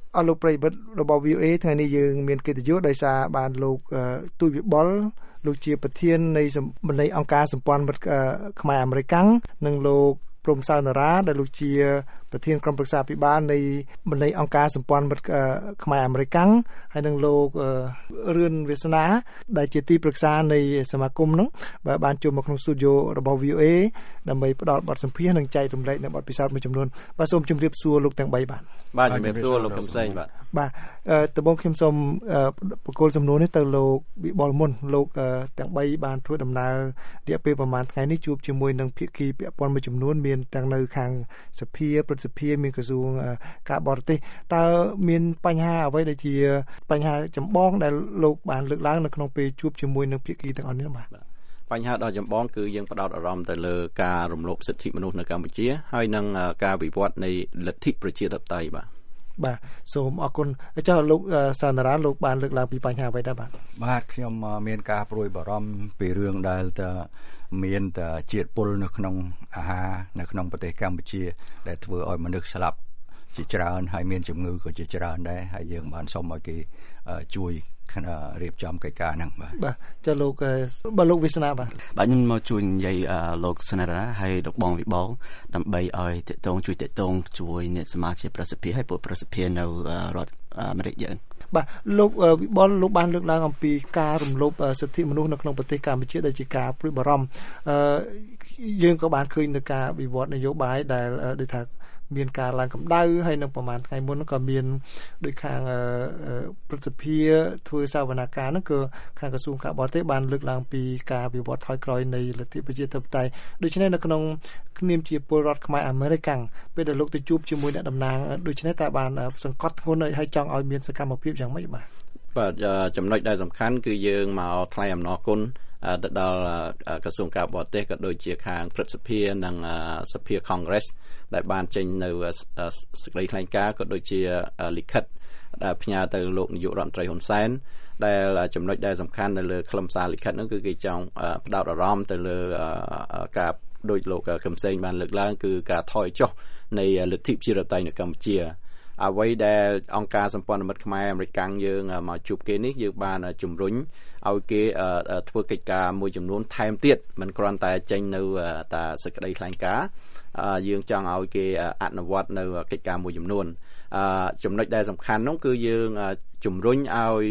អស់លោកប្រិយមិត្តរបស់ VOA ថ្ងៃនេះយើងមានកិត្តិយសដោយសារបានលោកទូចវិបុលលោកជាប្រធាននៃមន្ត្រីអង្គការសម្ព័ន្ធមិត្តខ្មែរអាមេរិកនិងលោកព្រំសៅនរាដែលលោកជាប្រធានក្រុមប្រឹក្សាពិបាលនៃមន្ត្រីអង្គការសម្ព័ន្ធមិត្តខ្មែរអាមេរិកហើយនិងលោករឿនវាសនាដែលជាទីប្រឹក្សានៃសមាគមនោះបានចូលមកក្នុងស្ទូឌីយោរបស់ VOA ដើម្បីផ្ដល់បទសម្ភាសន៍និងចែករំលែកនៅបទពិសោធន៍មួយចំនួនបាទសូមជម្រាបសួរលោកទាំង3 បាទជំរាបសួរលោកកឹមសេងបាទដំបូងខ្ញុំសូមបកគោលសំណួរនេះទៅលោកវិបុលមុនលោកទាំង3បានធ្វើដំណើររយៈពេលប្រហែលថ្ងៃនេះជួបជាមួយនឹងភាគីពាក់ព័ន្ធមួយចំនួនមានទាំងនៅខាងសភាព្រឹទ្ធសភាមានក្រសួងការបរទេសតើមានបញ្ហាអ្វីដែលជាបញ្ហាចម្បងដែលលោកបានលើកឡើងនៅក្នុងពេលជួបជាមួយនឹងភាគីទាំងអស់នេះបាទបញ្ហាដ៏ចម្បងគឺយើងផ្ដោតអារម្មណ៍ទៅលើការរំលោភសិទ្ធិមនុស្សនៅកម្ពុជាហើយនិងការវិវត្តនៃលទ្ធិប្រជាធិបតេយ្យបាទសូមអរគុណចុះលោកសន្តារាលោកបានលើកឡើងពីបញ្ហាអ្វីដែរបាទខ្ញុំមានការព្រួយបារម្ភពីរឿងដែលមានតែជាតិពុលនៅក្នុងអាហារនៅក្នុងប្រទេសកម្ពុជាដែលធ្វើឲ្យមនុស្សស្លាប់ជាច្រើនហើយមានជំងឺក៏ជាច្រើនដែរហើយយើងបានសូមឲ្យគេជួយរៀបចំកិច្ចការហ្នឹងបាទចុះលោកវាសនាបាទខ្ញុំមកជួយនិយាយលោកសនារាហើយលោកបងវិបុលដើម្បីឲ្យតេតងជួយអ្នកសមាជិកប្រសិទ្ធភាពហើយពួកប្រសិទ្ធភាពនៅរដ្ឋអាមេរិកយើងបាទលោកវិបុលលោកបានលើកឡើងអំពីការរំលោភសិទ្ធិមនុស្សនៅក្នុងប្រទេសកម្ពុជាដែលជាការព្រួយបារម្ភយើងក៏បានឃើញនៅការវិវត្តនយោបាយដែលដូចថាមានការឡើងកម្ដៅហើយនៅប្រហែលថ្ងៃមុនក៏មានដោយខាងព្រឹទ្ធសភាធ្វើសវនកម្មហ្នឹងក៏ខាងក្រសួងការបរទេសបានលើកឡើងពីការវិវត្តថយក្រោយនៃលទ្ធិប្រជាធិបតេយ្យដូច្នេះនៅក្នុងនាមជាពលរដ្ឋខ្មែរអាមេរិកពេលដែលលោកទៅជួបជាមួយអ្នកតំណាងដូច្នេះតើបានសង្កត់ធ្ងន់ហើយចង់ឲ្យមានសកម្មភាពយ៉ាងម៉េចបាទចំណុចដែលសំខាន់គឺយើងមកថ្លែងអំណរគុណទៅដល់ក្រសួងការបរទេសក៏ដូចជាខាងព្រឹទ្ធសភានិងសភា Congress ដែលបានចេញនៅសេចក្តីថ្លែងការណ៍ក៏ដូចជាលិខិតដែលផ្ញើទៅលោកនាយករដ្ឋមន្ត្រីហ៊ុនសែនដែលចំណុចដែលសំខាន់នៅលើខ្លឹមសារលិខិតនោះគឺគេចង់ផ្ដោតអារម្មណ៍ទៅលើការដូចលោកកឹមសេងបានលើកឡើងគឺការថយចុះនៃលទ្ធិប្រជាធិបតេយ្យនៅកម្ពុជាអ្វីដែលអង្គការសម្ព័ន្ធមិត្តខ្មែរអាមេរិកយើងមកជួបគេនេះយើងបានជំរុញឲ្យគេធ្វើកិច្ចការមួយចំនួនថែមទៀតមិនគ្រាន់តែចេញនៅតែសេចក្តីថ្លែងការណ៍យើងចង់ឲ្យគេអនុវត្តនៅកិច្ចការមួយចំនួនចំណុចដែលសំខាន់នោះគឺយើងជំរុញឲ្យ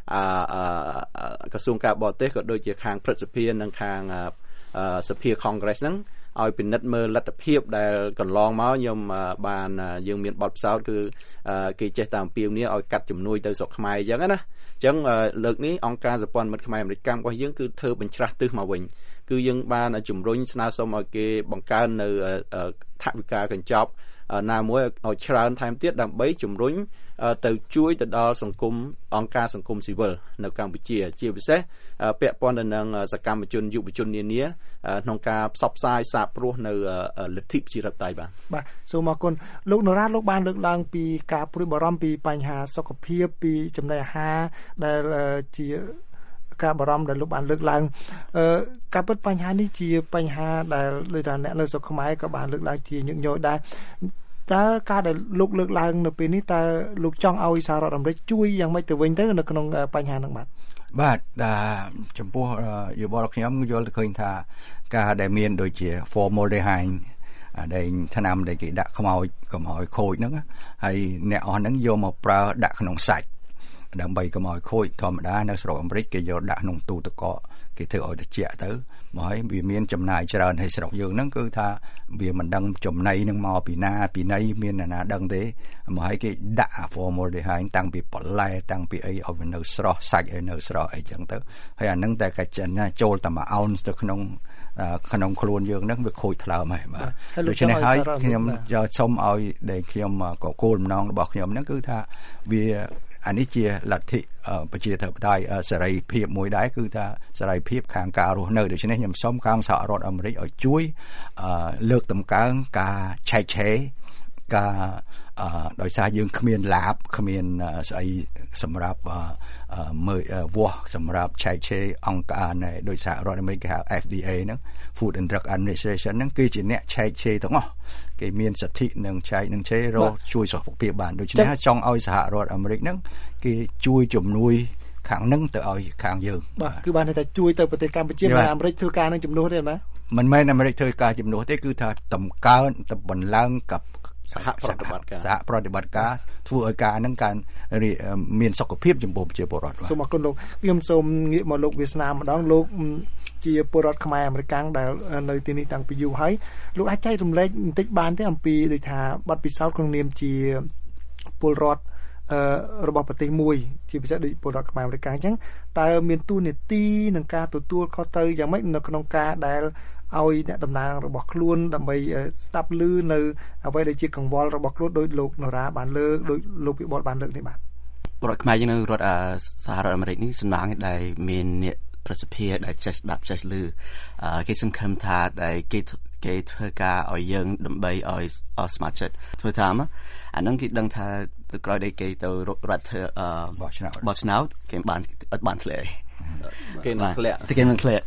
ក្រសួងការបរទេសក៏ដូចជាខាងព្រឹទ្ធសភានិងខាងសភា Congress ហ្នឹងឲ្យពិនិត្យមើលលទ្ធភាពដែលកន្លងមកខ្ញុំបានយើងមានបទពិសោធន៍គឺគេចេះតែអំពាវនាវឲ្យកាត់ជំនួយទៅស្រុកខ្មែរអញ្ចឹងណាអញ្ចឹងលើកនេះអង្គការសម្ព័ន្ធមិត្តខ្មែរអាមេរិករបស់យើងគឺធ្វើបញ្ច្រាស់ទិសមកវិញគឺយើងបានជំរុញស្នើសុំឲ្យគេបង្កើននៅថវិកាកញ្ចប់ណាមួយឲ្យច្រើនថែមទៀតដើម្បីជំរុញទៅជួយទៅដល់សង្គមអង្គការសង្គមស៊ីវិលនៅកម្ពុជាជាពិសេសពាក់ព័ន្ធទៅនឹងសកម្មជនយុវជននានាក្នុងការផ្សព្វផ្សាយសារព្រោះនៅលទ្ធិប្រជាធិបតេយ្យបាទសូមអរគុណលោកនរ៉ាលោកបានលើកឡើងពីការព្រួយបារម្ភពីបញ្ហាសុខភាពពីចំណីអាហារដែលជាការបារម្ភដែលលោកបានលើកឡើងការពិតបញ្ហានេះជាបញ្ហាដែលដូចថាអ្នកនៅស្រុកខ្មែរក៏បានលើកឡើងជាញឹកញាប់ដែរតើការដែលលោកលើកឡើងនៅពេលនេះតើលោកចង់ឲ្យសហរដ្ឋអាមេរិកជួយយ៉ាងម៉េចទៅវិញទៅនៅក្នុងបញ្ហាហ្នឹងបាទចំពោះយោបល់ខ្ញុំយល់ទៅឃើញថាការដែលមានដូចជា formaldehyde ដែលថ្នាំដែលគេដាក់ខ្មោចកំហើយខូចហ្នឹងហើយអ្នកអស់ហ្នឹងយកមកប្រើដាក់ក្នុងសាច់ដើម្បីកុំឲ្យខូចធម្មតានៅស្រុកអាមេរិកគេយកដាក់ក្នុងទូទឹកកកគេធ្វើឲ្យត្រជាក់ទៅមកហើយវាមានចំណាយច្រើនហើយស្រុកយើងហ្នឹងគឺថាវាមិនដឹងចំណីនឹងមកពីណាពីណីមានអ្នកណាដឹងទេមកហើយគេដាក់ formaldehyde តាំងពីបន្លែតាំងពីអីឲ្យវានៅស្រស់សាច់ឲ្យនៅស្រស់អីចឹងទៅហើយអាហ្នឹងតែកាច់ចូលតែ1 ounce ទៅក្នុងខ្លួនយើងហ្នឹងវាខូចថ្លើមហើយបាទដូច្នេះហើយខ្ញុំយកសុំឲ្យដែលខ្ញុំក៏គោលបំណងរបស់ខ្ញុំហ្នឹងគឺថាវាអានេះជាលទ្ធិប្រជាធិបតេយ្យសេរីភាពមួយដែរគឺថាសេរីភាពខាងការរស់នៅដូច្នេះខ្ញុំសូមខាងសហរដ្ឋអាមេរិកឲ្យជួយលើកតម្កើងការឆែកឆេរការដោយសារយើងគ្មានឡាបគ្មានស្អីសម្រាប់មើលវាស់សម្រាប់ឆែកឆេរអង្គការនៃដោយសហរដ្ឋអាមេរិកគេហៅ FDA ហ្នឹង Food and Drug Administration ហ្នឹងគឺជាអ្នកឆែកឆេរទាំងអស់គេមានសិទ្ធិនឹងចែកនឹងរកជួយសុខភាពបានដូច្នេះចង់ឲ្យសហរដ្ឋអាមេរិកហ្នឹងគេជួយជំនួយខាងហ្នឹងទៅឲ្យខាងយើងបាទគឺបានតែជួយទៅប្រទេសកម្ពុជាអាមេរិកធ្វើការនឹងជំនួសទេបាទមិនមែនអាមេរិកធ្វើការជំនួសទេគឺថាតម្កើងទៅបន្លងกับសហប្រតិបត្តិការធ្វើឲ្យការហ្នឹងការមានសុខភាពចំពោះប្រជាពលរដ្ឋសូមអរគុណលោកខ្ញុំសូមងាកមកលោកវាសនាម្ដងលោកជាពលរដ្ឋខ្មែរអាមេរិកដែលនៅទីនេះតាំងពីយូរហើយលោកអាចចែករំលែកបន្តិចបានទេអំពីដូចថាបទពិសោធន៍ក្នុងនាមជាពលរដ្ឋរបស់ប្រទេសមួយជាពិសេសដូចពលរដ្ឋខ្មែរអាមេរិកអញ្ចឹងតើមានទូនាទីនឹងការទទួលខុសត្រូវយ៉ាងម៉េចនៅក្នុងការដែលឲ្យអ្នកតំណាងរបស់ខ្លួនដើម្បីស្ដាប់ឮនៅអ្វីដែលជាកង្វល់របស់ខ្លួនដោយលោកនរាបានលើកដោយលោកវិបុលបានលើកនេះបាទរដ្ឋខ្មែរយើងនៅរដ្ឋសហរដ្ឋអាមេរិកនេះសំណាងដែលមានអ្នកប្រសិទ្ធភាពដែលចេះស្ដាប់ចេះឮគេសង្ឃឹមថាដែលគេធ្វើការឲ្យយើងដើម្បីឲ្យស្ម័គ្រចិត្តធ្វើតាមអាហ្នឹងគេដឹងថាទៅក្រោយដែលគេទៅរដ្ឋធ្វើបោះឆ្នោតគេបានអត់បានធ្លាក់គេនឹងធ្លាក់គេនឹងធ្លាក់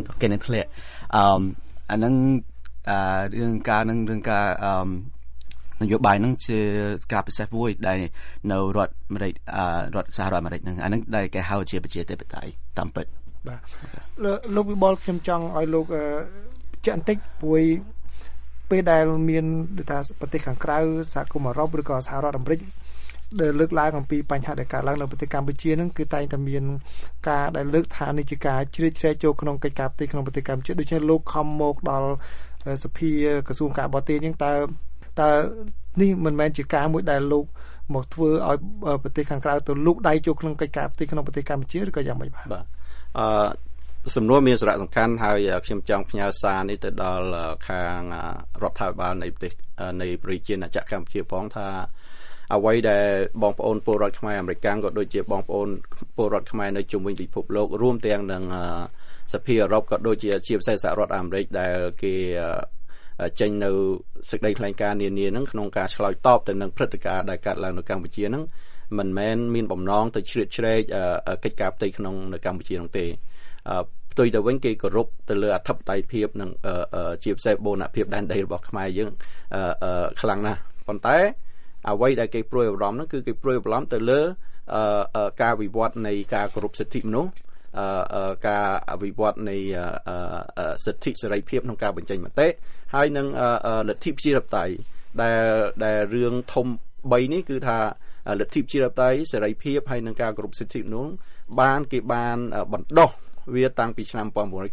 អាហ្នឹងរឿងការនយោបាយហ្នឹងជាការពិសេសមួយដែលនៅរដ្ឋអាមេរិករដ្ឋសហរដ្ឋអាមេរិកហ្នឹងអាហ្នឹងដែលគេហៅជាប្រជាធិបតេយ្យតាមពិតបាទលោកវិបុលខ្ញុំចង់ឲ្យលោកចាក់បន្តិចព្រោះពេលដែលមានថាប្រទេសខាងក្រៅសហគមន៍អឺរ៉ុបឬក៏សហរដ្ឋអាមេរិកដែលលើកឡើងអំពីបញ្ហាដែលកើតឡើងនៅប្រទេសកម្ពុជាហ្នឹងគឺតែងតែមានការដែលលើកថានេះជាការជ្រៀតជ្រែកចូលក្នុងកិច្ចការផ្ទៃក្នុងប្រទេសកម្ពុជាដូច្នេះលោកខំមកដល់សភាក្រសួងការបរទេសហ្នឹងតើនេះមិនមែនជាការមួយដែលលោកមកធ្វើឲ្យប្រទេសខាងក្រៅទៅលូកដៃចូលក្នុងកិច្ចការផ្ទៃក្នុងប្រទេសកម្ពុជាឬក៏យ៉ាងម៉េចបាទសំណួរមានសារៈសំខាន់ហើយខ្ញុំចង់ផ្ញើសារនេះទៅដល់ខាងរដ្ឋាភិបាលនៃប្រទេសនៃប្រជាណាចក្រកម្ពុជាផងថាអ្វីដែលបងប្អូនពលរដ្ឋខ្មែរអាមេរិកក៏ដូចជាបងប្អូនពលរដ្ឋខ្មែរនៅជុំវិញពិភពលោករួមទាំងនឹងសភាអឺរ៉ុបក៏ដូចជាពិសេសសហរដ្ឋអាមេរិកដែលគេចេញនៅសេចក្តីថ្លែងការណ៍នានាហ្នឹងក្នុងការឆ្លើយតបទៅនឹងព្រឹត្តិការណ៍ដែលកើតឡើងនៅកម្ពុជាហ្នឹងមិនមែនមានបំណងទៅជ្រៀតជ្រែកកិច្ចការផ្ទៃក្នុងនៅកម្ពុជានោះទេផ្ទុយទៅវិញគេគោរពទៅលើអធិបតេយ្យភាពនិងជាពិសេសបូរណភាពដែនដីរបស់ខ្មែរយើងខ្លាំងណាស់ប៉ុន្តែអ្វីដែលគេព្រួយបារម្ភហ្នឹងគឺគេព្រួយបារម្ភទៅលើការវិវត្តនៃការគោរពសិទ្ធិមនុស្សការវិវត្តនៃសិទ្ធិសេរីភាពក្នុងការបញ្ចេញមតិហើយនឹងលទ្ធិប្រជាធិបតេយ្យដែលរឿងធំ3នេះគឺថាលទ្ធិប្រជាធិបតេយ្យសេរីភាពហើយនឹងការគោរពសិទ្ធិមនុស្សគេបានបណ្ដុះវាតាំងពីឆ្នាំ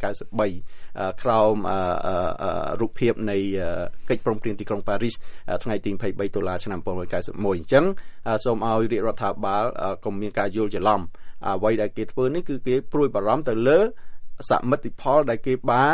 1993ក្រោមរូបភាពនៃកិច្ចព្រមព្រៀងទីក្រុងប៉ារីសថ្ងៃទី23តុលាឆ្នាំ1991អញ្ចឹងសូមឲ្យរាជរដ្ឋាភិបាលកុំមានការយល់ច្រឡំអ្វីដែលគេធ្វើនេះគឺគេព្រួយបារម្ភទៅលើសមិទ្ធផលដែលគេបាន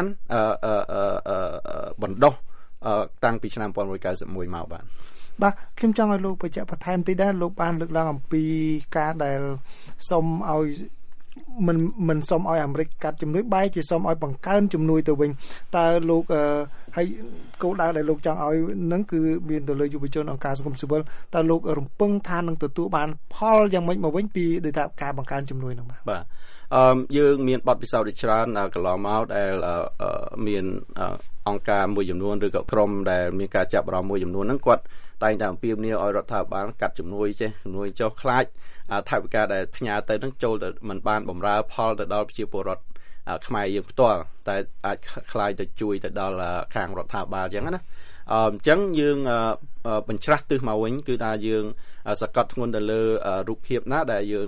បណ្ដុះតាំងពីឆ្នាំ1991មកបាទខ្ញុំចង់ឲ្យលោកបញ្ជាក់បន្ថែមតិចដែរលោកបានលើកឡើងអំពីការដែលសូមឲ្យមិនសូមឲ្យអាមេរិកកាត់ជំនួយបែរជាសូមឲ្យបង្កើនជំនួយទៅវិញតើលោកហើយគោលដៅដែលលោកចង់ឲ្យនឹងគឺមានទៅលើយុវជនអង្គការសង្គមស៊ីវិលតើលោករំពឹងថានឹងទទួលបានផលយ៉ាងម៉េចមកវិញពីដោយថាការបង្កើនជំនួយនោះបាទយើងមានបទពិសោធន៍ច្រើនកន្លងមកដែលមានអង្គការមួយចំនួនឬក៏ក្រុមដែលមានការចាប់អារម្មណ៍មួយចំនួនហ្នឹងគាត់តែងតែអំពាវនាវឲ្យរដ្ឋាភិបាលកាត់ជំនួយចុះខ្លាចថវិកាដែលផ្ញើទៅហ្នឹងចូលទៅមិនបានបម្រើផលទៅដល់ប្រជាពលរដ្ឋខ្មែរយើងផ្ទាល់តែអាចខ្លាយទៅជួយទៅដល់ខាងរដ្ឋាភិបាលអញ្ចឹងណាអញ្ចឹងយើងបញ្ច្រាស់ទិសមកវិញគឺថាយើងសកត់ធ្ងន់ទៅលើរូបភាពណាដែលយើង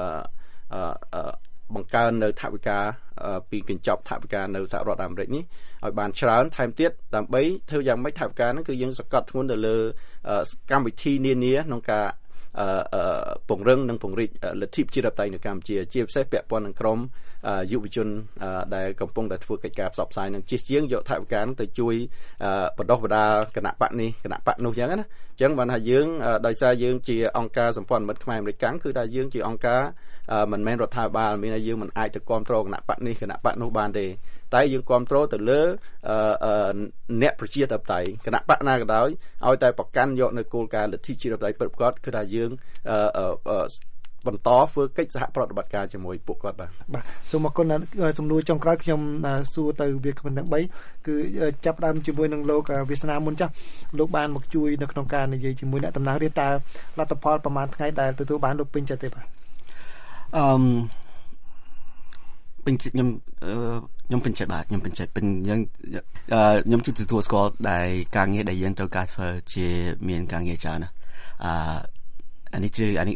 បង្កើននៅថវិកាពីកញ្ចប់ថវិកានៅសហរដ្ឋអាមេរិកនេះឲ្យបានច្រើនថែមទៀតដើម្បីធ្វើយ៉ាងម៉េចថវិកាហ្នឹងគឺយើងសកត់ធ្ងន់ទៅលើកម្មវិធីនានាក្នុងការពង្រឹងនិងពង្រីកលទ្ធិប្រជាធិបតេយ្យនៅកម្ពុជាជាពិសេសពាក់ព័ន្ធនឹងក្រមយុវជនដែលកំពុងតែធ្វើកិច្ចការផ្សព្វផ្សាយនឹងជិះជាងយកថវិកាទៅជួយបណ្ដុះបណ្ដាលគណៈបកនេះគណៈបកនោះអញ្ចឹងណាអញ្ចឹងបានថាយើងដោយសារយើងជាអង្គការសម្ព័ន្ធមិត្តខ្មែរអាមេរិកគឺថាយើងជាអង្គការមិនមែនរដ្ឋាភិបាលមានថាយើងមិនអាចទៅគ្រប់គ្រងគណៈបកនេះគណៈបកនោះបានទេតែយើងគ្រប់គ្រងទៅលើអ្នកប្រជាធិបតេយ្យគណៈបកណាក៏ដោយឲ្យតែប្រកាន់យកនៅគោលការណ៍លទ្ធិប្រជាធិបតេយ្យពិតប្រាកដគឺថាយើងបន្តធ្វើកិច្ចសហប្រតិបត្តិការជាមួយពួកគាត់បាទសូមអរគុណសំណួរចុងក្រោយខ្ញុំសួរទៅវាគ្មិនទាំង3គឺចាប់ដើមជាមួយនឹងលោកវាសនាមុនចាស់លោកបានមកជួយនៅក្នុងការនិយាយជាមួយអ្នកតំណាងរាស្ត្រតើលទ្ធផលប្រហែលថ្ងៃដែលទទួលបានលោកពេញចិត្តទេបាទពេញចិត្តខ្ញុំពេញចិត្តបាទខ្ញុំពេញចិត្តយើងខ្ញុំទទួលស្គាល់ដែលការងារដែលយើងត្រូវការធ្វើជាមានការងារច្រើនណាអានេះ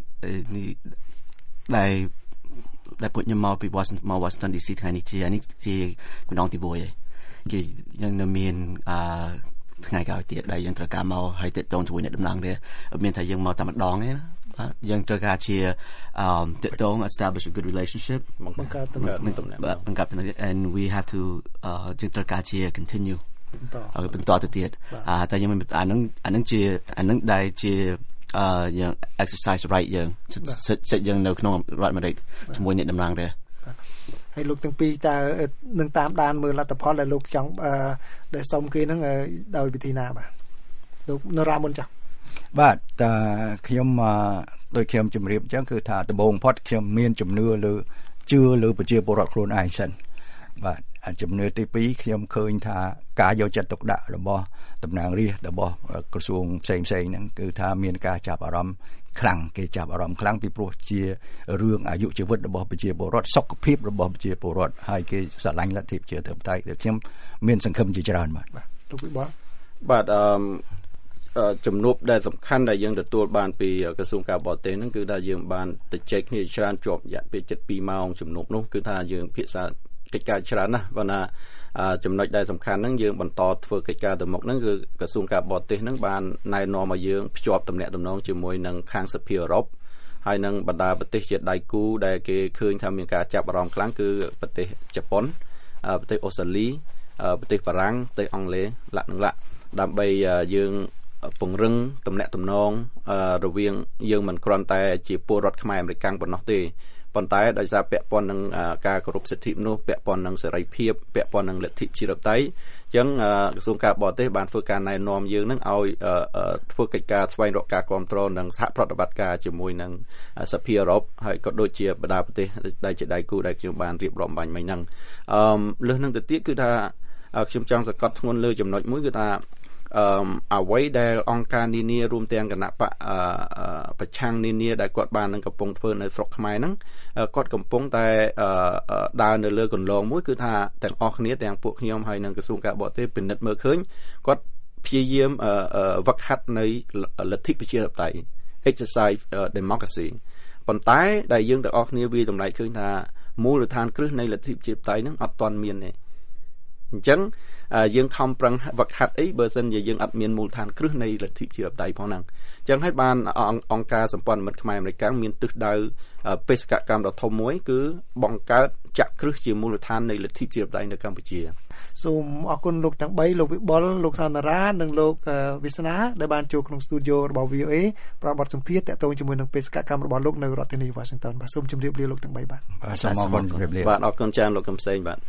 ដែលពួកខ្ញុំមកពី Washington DC ថ្ងៃនេះអានេះជាម្ដងទី1ហើយគេយើងនៅមានថ្ងៃក្រោយទៀតដែលយើងត្រូវការមកហើយទាក់ទងជាមួយអ្នកតំណាងរាស្ត្រមានថាយើងមកតែម្ដងទេណាយើងត្រូវការជាទាក់ទង establish a good relationship បង្កើតទំនាក់ទំនង and we have to យើងត្រូវការជា continue បន្តទៅទៀតតែយើងអានឹងដែលជាយើង exercise right យើងសិទ្ធយើងនៅក្នុងរដ្ឋអាមេរិកជាមួយអ្នកតំណាងរាស្ត្រហើយលោកទាំងពីរតើនឹងតាមដានមើលលទ្ធផលដែលលោកចង់ដែលសុំគេហ្នឹងដោយវិធីណាបាទលោកនរ៉ាមុនចាស់បាទតើខ្ញុំដោយខ្ញុំជម្រាបអញ្ចឹងគឺថាដំបូងផុតខ្ញុំមានជំនឿជឿលើប្រជាពលរដ្ឋខ្លួនឯងសិនបាទជំនឿទី2ខ្ញុំឃើញថាការយកចិត្តទុកដាក់របស់តំណាងរាស្ត្ររបស់ក្រសួងផ្សេងហ្នឹងគឺថាមានការចាប់អារម្មណ៍ខ្លាំងគេចាប់អារម្មណ៍ខ្លាំងពីព្រោះជារឿងអាយុជីវិតរបស់ប្រជាពលរដ្ឋសុខភាពរបស់ប្រជាពលរដ្ឋហើយគេស្រឡាញ់លទ្ធិប្រជាធិបតេយ្យដែលខ្ញុំមានសង្ឃឹមជាច្រើនបាទលោកវិបុលបាទជំនួបដែលសំខាន់ដែលយើងទទួលបានពីក្រសួងការបរទេសហ្នឹងគឺថាយើងបានទៅជែកគ្នាច្រើនជាប់រយៈពេល7-2ម៉ោងជំនួបនោះគឺថាយើងពិភាក្សាកិច្ចការច្រើនណាស់បើណាចំណុចដែលសំខាន់ហ្នឹងយើងបន្តធ្វើកិច្ចការទៅមុខហ្នឹងគឺក្រសួងការបរទេសហ្នឹងបានណែនាំឲ្យយើងភ្ជាប់ទំនាក់ទំនងជាមួយនឹងខាងសភាអឺរ៉ុបហើយនឹងបណ្ដាប្រទេសជាដៃគូដែលគេឃើញថាមានការចាប់អារម្មណ៍ខ្លាំងគឺប្រទេសជប៉ុនប្រទេសអូស្ត្រាលីប្រទេសបារាំងប្រទេសអង់គ្លេសដើម្បីយើងពង្រឹងទំនាក់ទំនងរវាងយើងមិនគ្រាន់តែជាពលរដ្ឋខ្មែរអាមេរិកប៉ុណ្ណោះទេប៉ុន្តែដោយសារពាក់ព័ន្ធនឹងការគោរពសិទ្ធិមនុស្សពាក់ព័ន្ធនឹងសេរីភាពពាក់ព័ន្ធនឹងលទ្ធិប្រជាធិបតេយ្យអញ្ចឹងក្រសួងការបរទេសបានធ្វើការណែនាំយើងនឹងឲ្យធ្វើកិច្ចការស្វែងរកការគ្រប់គ្រងនិងសហប្រតិបត្តិការជាមួយនឹងសភាអឺរ៉ុបហើយក៏ដូចជាបណ្ដាប្រទេសដែលជាដៃគូដែលខ្ញុំបានរៀបរាប់បាញ់មិញហ្នឹងលើសនឹងទៅទៀតគឺថាខ្ញុំចង់សង្កត់ធ្ងន់លើចំណុចមួយគឺថាអ្វីដែលអង្គការនានារួមទាំងគណៈបកប្រឆាំងនានាដែលគាត់បាននឹងកំពុងធ្វើនៅស្រុកខ្មែរហ្នឹងគាត់កំពុងតែដើរនៅលើគន្លងមួយគឺថាទាំងអស់គ្នាទាំងពួកខ្ញុំហើយនឹងក្រសួងការបរទេសពិនិត្យមើលឃើញគាត់ព្យាយាមវឹកហាត់នៃលទ្ធិប្រជាធិបតេយ្យ exercise democracy ប៉ុន្តែដែលយើងទាំងអស់គ្នាវាតម្លៃឃើញថាមូលដ្ឋានគ្រឹះនៃលទ្ធិប្រជាធិបតេយ្យហ្នឹងអត់ទាន់មានទេអញ្ចឹងយើងខំប្រឹងវឹកហាត់អីបើសិនជាយើងអត់មានមូលដ្ឋានគ្រឹះនៃលទ្ធិប្រជាធិបតេយ្យផងហ្នឹងអញ្ចឹងហើយបានអង្គការសម្ព័ន្ធមិត្តខ្មែរអាមេរិកមានទិសដៅបេសកកម្មដ៏ធំមួយគឺបង្កើតចាក់គ្រឹះជាមូលដ្ឋាននៃលទ្ធិប្រជាធិបតេយ្យនៅកម្ពុជាសូមអរគុណលោកទាំង3លោកវិបុលលោកសន្តារានិងលោកវាសនាដែលបានចូលក្នុងស្ទូឌីយោរបស់ VOA ប្រធានបទសម្ភាសន៍តាក់ទងជាមួយនឹងបេសកកម្មរបស់លោកនៅរដ្ឋធានី Washington បាទសូមជម្រាបលាលោកទាំង3បាទសូមអរគុណជម្រាបលាបាទអរគុណច្រើនលោកកំសែងបាទ